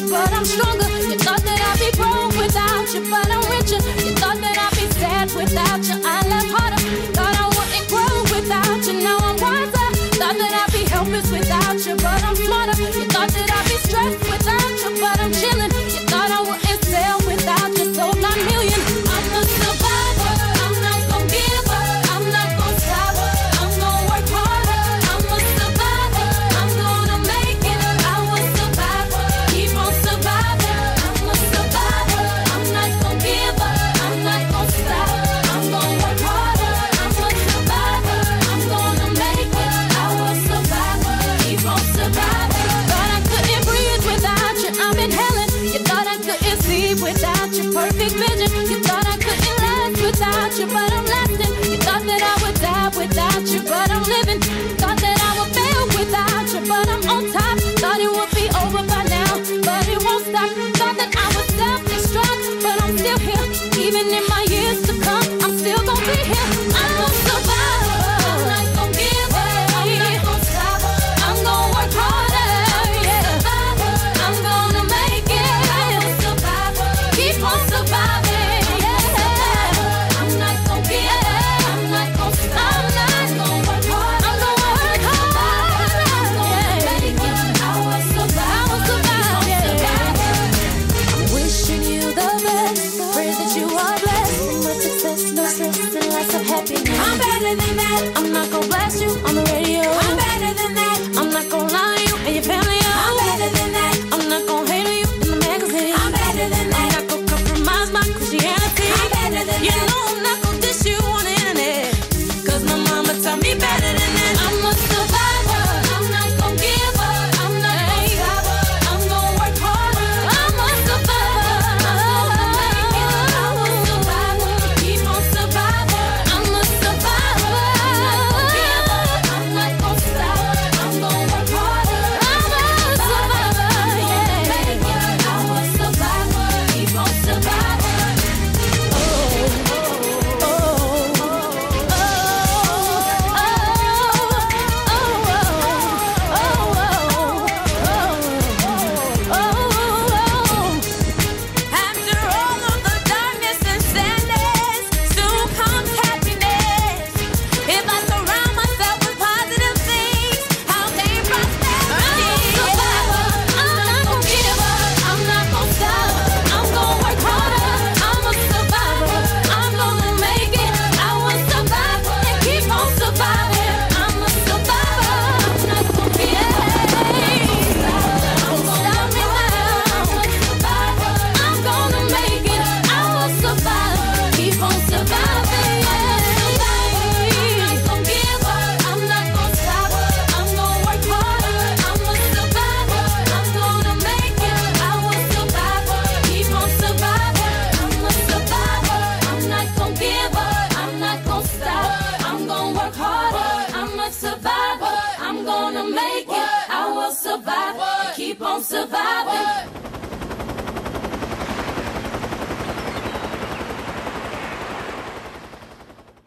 but I'm stronger. You thought that I'd be broke without you, but I'm richer. You thought that I'd be sad without you, I laugh harder. Thought I wouldn't grow without you, now I'm wiser. Thought that I'd be helpless without you, but I'm smarter. You thought that I'd be stressed without you, but I'm chilling. You thought I wouldn't sell without you, sold 9 million. I'm a survivor, I'm not gon' give up, I'm not gon' stop, I'm gon' work harder. I'm a survivor, I'm gonna make it, I will survive, keep on surviving. I'm a survivor, I'm not gon' give up, I'm not gon' stop, I'm gon' work harder. I'm a survivor, I'm gonna make it, I will survive, keep on surviving. Thought I couldn't breathe without you, I'm inhaling. You thought I couldn't see without your perfect vision. You thought I couldn't last without you, but I'm lasting. You thought that I would die without you, but I'm living. Thought that I would fail without you, but I'm on top. Thought it would be over by now, but it won't stop. Thought that I would self-destruct, but I'm still here. Even in my years to come, I'm still gonna be here. I'm gonna survive, I'm not gonna give up, I'm not gonna stop, I'm gonna work harder, yeah. I'm gonna make it, I will survive, keep on surviving, yeah. I'm not gonna give up, I'm not gonna stop, I'm gonna work hard, I'm gonna work hard, I'm gonna make it, I will survive, yeah. I'm wishing you the best, pray that you are blessed, much success, no stress, and lots of happiness. I'm better than that, I'm not gonna blast you on the radio. I'm better than that, I'm not gonna lie to you and your family. I'm better than that, I'm not gonna hate on you in the magazine. I'm better than that, I'm not gonna compromise my Christianity. I'm better than that, you know I'm not gonna diss you on the internet, cause my mama taught me better than that. I'm a survivor, I'm not gonna give up, I'm not gonna stop, I'm gonna work harder. I'm a survivor, I'm gonna make it, I will survive, keep on surviving. I'm a survivor, I'm not gonna give up, I'm not gonna stop, I'm gonna work harder. I'm a survivor, yeah. Make it, I will survive, keep on surviving. After all of the darkness and sadness, soon comes happiness. If I surround myself with positive things, I'll gain prosperity. I'm a survivor, I'm not gonna give up, I'm not gonna stop, I'm gonna work harder. I'm a survivor, I'm gonna make it, I will survive and keep on surviving. I'm a survivor, I'm not gonna give up, don't stop me now. I'm a survivor, I'm gonna make it, I will survive, keep on surviving. I'm not gonna give up, I'm not gonna stop, I'm gonna work harder. I'm a survivor, I'm gonna make it, I will survive, keep on surviving. I'm a survivor, I'm not gonna give up, I'm not gonna stop, I'm gonna work harder. I'm a survivor, I'm gonna make it, I will survive, keep on surviving.